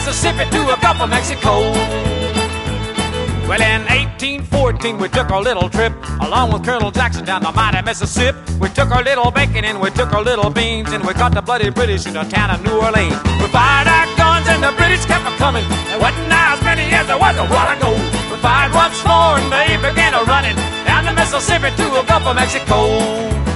Mississippi to a Gulf of Mexico. Well, in 1814 we took our little trip along with Colonel Jackson down the mighty Mississippi. We took our little bacon and we took our little beans, and we caught the bloody British in the town of New Orleans. We fired our guns and the British kept a-coming. There wasn't as many as there was a while ago. We fired once more and they began a-running down the Mississippi to a Gulf of Mexico.